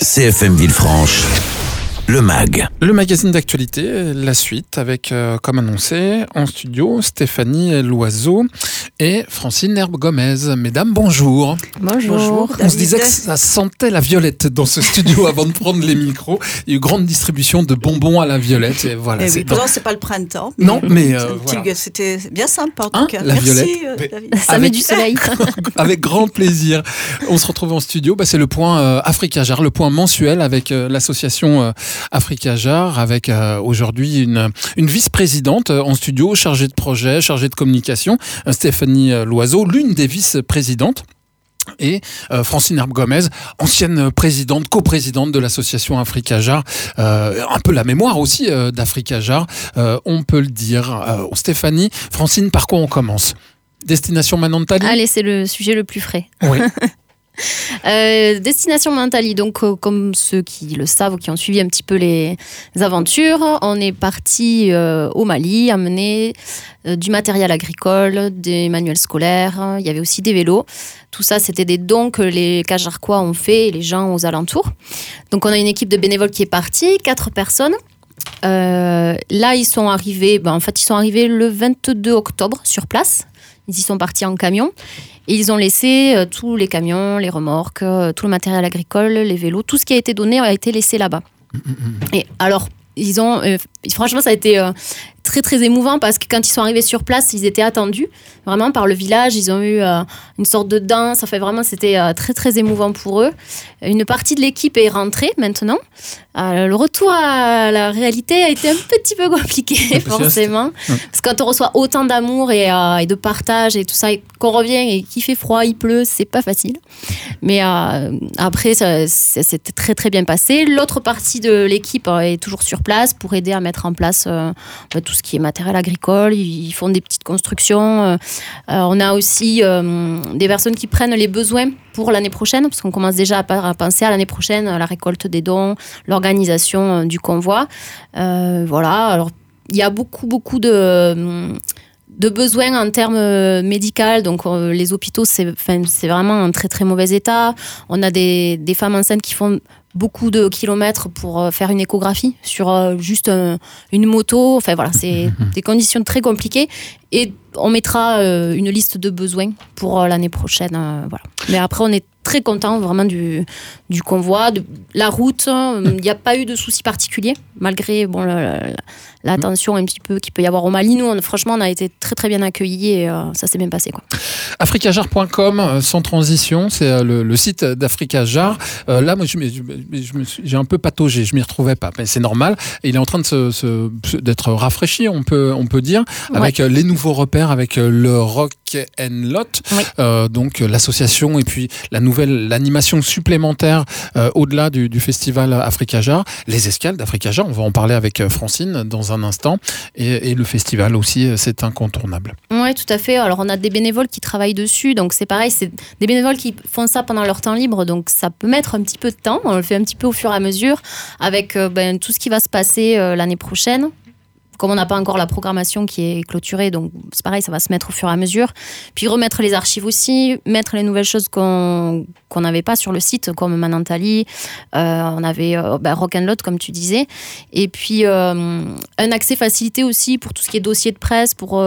CFM Villefranche, le MAG. Le magazine d'actualité, la suite avec, comme annoncé, en studio, Stéphanie Loiseau et Francine Herbe-Gomez. Mesdames, bonjour. Bonjour. On se disait que ça sentait la violette dans ce studio avant de prendre les micros. Il y a eu grande distribution de bonbons à la violette. Et voilà, oui, pourtant, c'est pas le printemps. Non, mais voilà. C'était bien sympa en tout cas. La Merci, violette. David. Ça met du soleil. Avec grand plaisir. On se retrouve en studio. C'est le point Africajar, le point mensuel avec l'association Africajar, avec aujourd'hui une vice-présidente en studio, chargée de projet, chargée de communication, Stéphanie Loiseau, l'une des vice-présidentes. Et Francine Herbe-Gomez, ancienne présidente, coprésidente de l'association Africajar, un peu la mémoire aussi d'Africajar, on peut le dire. Stéphanie, Francine, par quoi on commence ? Destination Manantali ? Allez, c'est le sujet le plus frais. Oui. Destination Manantali, donc comme ceux qui le savent ou qui ont suivi un petit peu les aventures, on est parti au Mali, amener du matériel agricole, des manuels scolaires, il y avait aussi des vélos. Tout ça, c'était des dons que les Cajarquois ont fait et les gens aux alentours. Donc on a une équipe de bénévoles qui est partie, 4 personnes. Là, ils sont arrivés le 22 octobre sur place. Ils y sont partis en camion et ils ont laissé tous les camions, les remorques, tout le matériel agricole, les vélos, tout ce qui a été donné a été laissé là-bas. Et alors, ils ont, franchement, ça a été très très émouvant parce que quand ils sont arrivés sur place, ils étaient attendus vraiment par le village. Ils ont eu une sorte de danse. Enfin, vraiment, c'était très très émouvant pour eux. Une partie de l'équipe est rentrée maintenant. Le retour à la réalité a été un petit peu compliqué, forcément. Parce que quand on reçoit autant d'amour et de partage et tout ça, et qu'on revient et qu'il fait froid, il pleut, c'est pas facile. Mais après, ça s'est très très bien passé. L'autre partie de l'équipe est toujours sur place pour aider à mettre en place tout ce qui est matériel agricole. Ils font des petites constructions. On a aussi des personnes qui prennent les besoins pour l'année prochaine, parce qu'on commence déjà à penser à l'année prochaine, à la récolte des dons, l'organisation du convoi. Voilà. Alors, il y a beaucoup de besoins en termes médicaux. Donc, les hôpitaux, c'est vraiment un très, très mauvais état. On a des femmes enceintes qui font beaucoup de kilomètres pour faire une échographie sur juste une moto. Enfin, voilà, c'est des conditions très compliquées. Et on mettra une liste de besoins pour l'année prochaine. Voilà. Mais après, on est très content vraiment du convoi, de la route. Il n'y a pas eu de soucis particuliers, malgré l'attention un petit peu qu'il peut y avoir au Mali. Nous, franchement, on a été très très bien accueillis et ça s'est bien passé, quoi. Africajar.com, sans transition, c'est le site d'Africajar. Là, moi, j'ai un peu pataugé, je m'y retrouvais pas. Mais c'est normal. Et il est en train d'être rafraîchi, on peut dire, avec les nouveaux repères, avec le Rock and Lot, donc l'association et puis l'animation supplémentaire au-delà du festival Africajar, les escales d'Africajar, on va en parler avec Francine dans un instant, et le festival aussi, c'est incontournable. Oui, tout à fait. Alors on a des bénévoles qui travaillent dessus, donc c'est pareil, c'est des bénévoles qui font ça pendant leur temps libre, donc ça peut mettre un petit peu de temps, on le fait un petit peu au fur et à mesure, avec tout ce qui va se passer l'année prochaine. Comme on n'a pas encore la programmation qui est clôturée, donc c'est pareil, ça va se mettre au fur et à mesure. Puis remettre les archives aussi, mettre les nouvelles choses qu'on n'avait pas sur le site, comme Manantali, on avait Rock and Lot, comme tu disais. Et puis un accès facilité aussi pour tout ce qui est dossier de presse, pour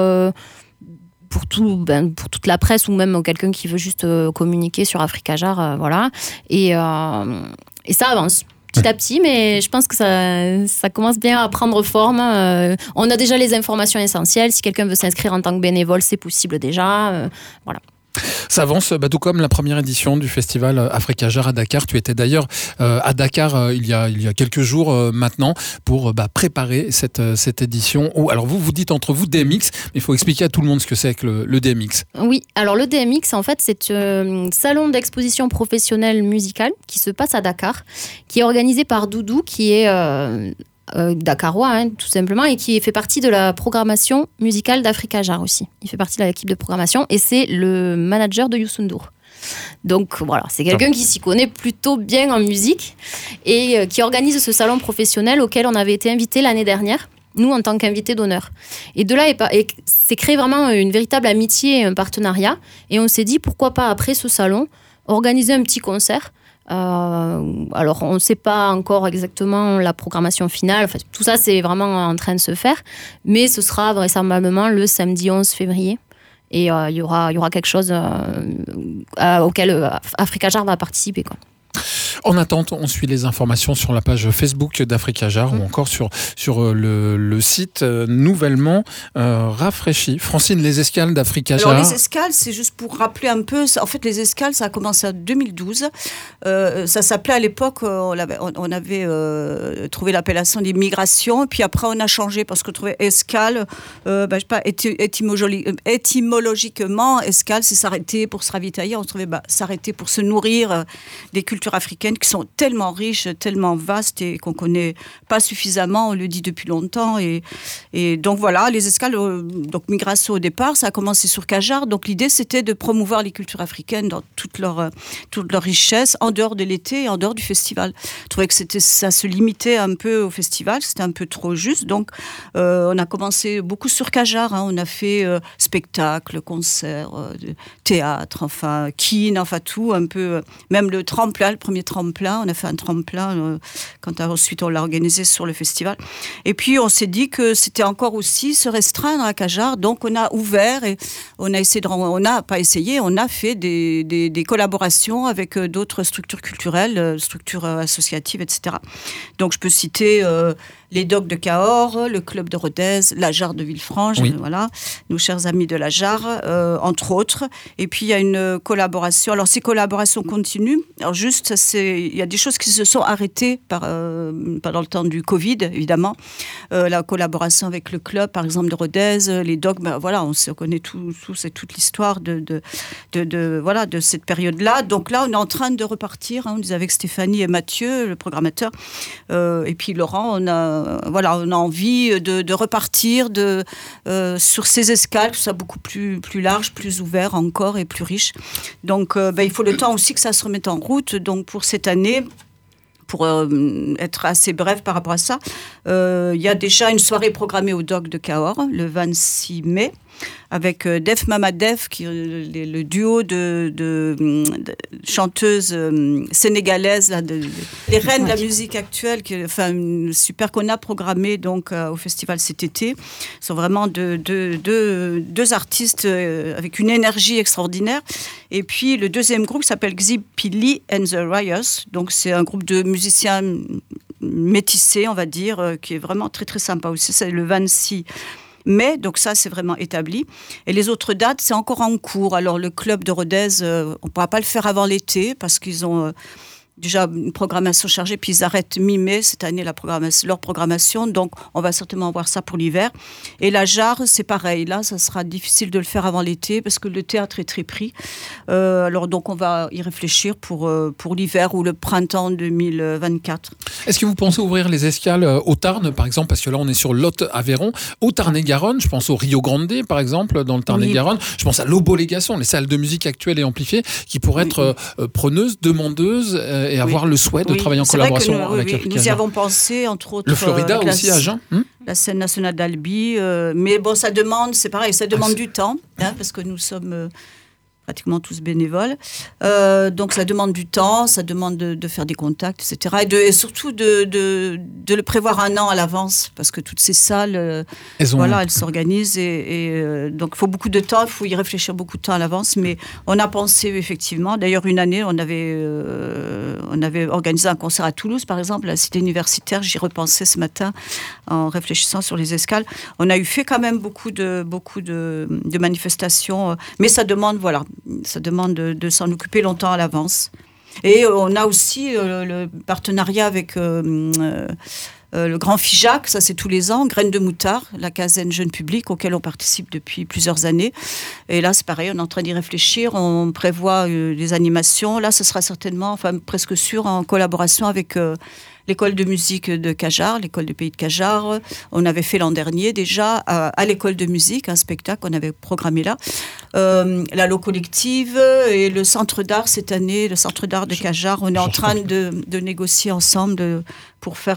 toute la presse ou même quelqu'un qui veut juste communiquer sur Africajar, voilà. Et ça avance. Petit à petit, mais je pense que ça commence bien à prendre forme. On a déjà les informations essentielles. Si quelqu'un veut s'inscrire en tant que bénévole, c'est possible déjà. Voilà. Ça avance, tout comme la première édition du festival Africajar à Dakar. Tu étais d'ailleurs à Dakar il y a quelques jours maintenant pour préparer cette édition. Alors vous dites entre vous DMX, mais il faut expliquer à tout le monde ce que c'est que le DMX. Oui, alors le DMX, en fait, c'est un salon d'exposition professionnelle musicale qui se passe à Dakar, qui est organisé par Doudou, qui est dakarois, tout simplement, et qui fait partie de la programmation musicale d'Africajar aussi. Il fait partie de l'équipe de programmation et c'est le manager de Youssou N'Dour. Donc voilà, c'est quelqu'un qui s'y connaît plutôt bien en musique et qui organise ce salon professionnel auquel on avait été invité l'année dernière, nous en tant qu'invités d'honneur. Et de là, s'est créé vraiment une véritable amitié et un partenariat. Et on s'est dit, pourquoi pas après ce salon, organiser un petit concert Alors, on ne sait pas encore exactement la programmation finale. Enfin, tout ça, c'est vraiment en train de se faire. Mais ce sera vraisemblablement le samedi 11 février. Et il y aura quelque chose auquel Africa Jar va participer, quoi. En attente, on suit les informations sur la page Facebook d'Africa Jar ou encore sur le site nouvellement rafraîchi. Francine, les escales d'Africa Jar. Alors les escales, c'est juste pour rappeler un peu. En fait, les escales, ça a commencé en 2012. Ça s'appelait à l'époque, on avait trouvé l'appellation des migrations. Puis après, on a changé parce qu'on trouvait escale. Je sais pas, étymologiquement, escale, c'est s'arrêter pour se ravitailler. On trouvait s'arrêter pour se nourrir des cultures africaines qui sont tellement riches, tellement vastes et qu'on connaît pas suffisamment, on le dit depuis longtemps. Et donc voilà, les escales, donc migration au départ, ça a commencé sur Cajar. Donc l'idée, c'était de promouvoir les cultures africaines dans toute leur richesse, en dehors de l'été et en dehors du festival. Je trouvais que ça se limitait un peu au festival, c'était un peu trop juste. Donc on a commencé beaucoup sur Cajar. On a fait spectacles, concerts, théâtre, enfin kin, enfin tout, un peu, même le tremplin, le premier tremplin, on a fait un tremplin quand ensuite on l'a organisé sur le festival. Et puis on s'est dit que c'était encore aussi se restreindre à Cajar, donc on a ouvert et on a essayé on a fait des collaborations avec d'autres structures culturelles, structures associatives, etc. Donc je peux citer les Dogs de Cahors, le Club de Rodez, la Jar de Villefranche, oui. Voilà, nos chers amis de la Jar, entre autres. Et puis il y a une collaboration. Alors ces collaborations continuent. Alors juste, il y a des choses qui se sont arrêtées pendant le temps du Covid, évidemment. La collaboration avec le club, par exemple de Rodez, les Dogs. Voilà, on connaît c'est toute l'histoire de cette période-là. Donc là, on est en train de repartir. On est avec Stéphanie et Mathieu, le programmateur, et puis Laurent. On a envie de repartir sur ces escales, que ce soit beaucoup plus large, plus ouvert encore et plus riche. Donc, il faut le temps aussi que ça se remette en route. Donc, pour cette année, pour être assez bref par rapport à ça, il y a déjà une soirée programmée au Doc de Cahors, le 26 mai, avec Def Mama Def, qui est le duo de chanteuses sénégalaises, les reines de la musique actuelle, super qu'on a programmé donc au festival cet été. Ce sont vraiment deux artistes avec une énergie extraordinaire. Et puis le deuxième groupe s'appelle Xipili and the Riots. Donc c'est un groupe de musiciens métissés, on va dire, qui est vraiment très très sympa aussi. C'est le 26 mai, donc ça c'est vraiment établi. Et les autres dates, c'est encore en cours. Alors le club de Rodez, on ne pourra pas le faire avant l'été parce qu'ils ont déjà une programmation chargée, puis ils arrêtent mi-mai cette année leur programmation, donc on va certainement voir ça pour l'hiver. Et la Jar, c'est pareil, là ça sera difficile de le faire avant l'été parce que le théâtre est très pris. Alors donc on va y réfléchir pour l'hiver ou le printemps 2024. Est-ce que vous pensez ouvrir les escales au Tarn, par exemple, parce que là on est sur Lot-Aveyron, au Tarn-et-Garonne, je pense au Rio Grande, par exemple, dans le Tarn-et-Garonne, je pense à l'Obólégation, les salles de musique actuelles et amplifiées, qui pourraient être preneuses, demandeuses, et avoir le souhait de travailler en collaboration avec Africa Jar. Nous y avons pensé, entre autres. Le Florida aussi, à Agen. La scène nationale d'Albi. Mais bon, ça demande, c'est pareil, ça demande du temps, parce que nous sommes pratiquement tous bénévoles. Donc ça demande du temps, ça demande de faire des contacts, etc. Et surtout de le prévoir un an à l'avance, parce que toutes ces salles, elles s'organisent. Et donc il faut beaucoup de temps, il faut y réfléchir beaucoup de temps à l'avance. Mais on a pensé effectivement, d'ailleurs une année, on avait organisé un concert à Toulouse, par exemple, à la cité universitaire. J'y repensais ce matin en réfléchissant sur les escales. On a fait quand même beaucoup de manifestations, mais ça demande, de s'en occuper longtemps à l'avance. Et on a aussi le partenariat avec le Grand FIJAC, ça c'est tous les ans, Graines de Moutard, la caserne jeune public auquel on participe depuis plusieurs années. Et là c'est pareil, on est en train d'y réfléchir, on prévoit des animations. Là ce sera certainement, presque sûr, en collaboration avec l'école de musique de Cajar, l'école du pays de Cajar. On avait fait l'an dernier déjà à l'école de musique un spectacle qu'on avait programmé là. La Lo Collective et le centre d'art cette année, le centre d'art de Cajar. On est en train de négocier ensemble pour faire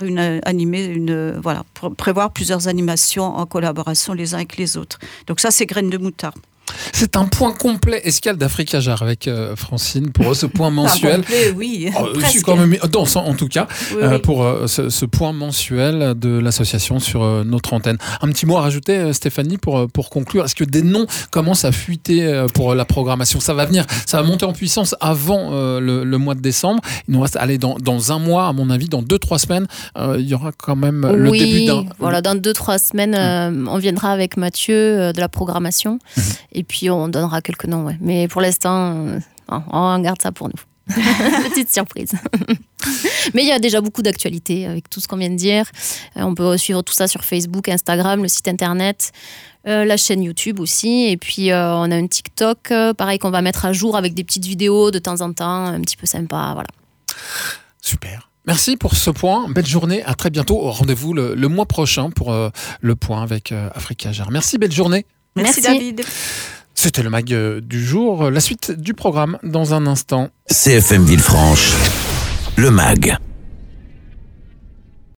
pour prévoir plusieurs animations en collaboration les uns avec les autres. Donc ça c'est Graines de Moutard. C'est un point complet escale d'Africa Jar avec Francine pour ce point mensuel. Complet, oui. C'est quand même dense en tout cas Oui. pour ce point mensuel de l'association sur notre antenne. Un petit mot à rajouter, Stéphanie, pour conclure. Est-ce que des noms commencent à fuiter pour la programmation ? Ça va venir, ça va monter en puissance avant le mois de décembre. Il nous reste dans un mois, à mon avis, dans 2-3 semaines, il y aura quand même le début d'un... Voilà, dans 2-3 semaines, on viendra avec Mathieu de la programmation et puis on donnera quelques noms. Ouais. Mais pour l'instant, on garde ça pour nous. Petite surprise. Mais il y a déjà beaucoup d'actualités avec tout ce qu'on vient de dire. On peut suivre tout ça sur Facebook, Instagram, le site internet, la chaîne YouTube aussi. Et puis on a un TikTok, pareil, qu'on va mettre à jour avec des petites vidéos de temps en temps, un petit peu sympa. Voilà. Super. Merci pour ce point. Belle journée. À très bientôt. Rendez-vous le mois prochain pour le point avec Africa Jar. Merci. Belle journée. Merci David. C'était le mag du jour. La suite du programme dans un instant. CFM Villefranche, le MAG.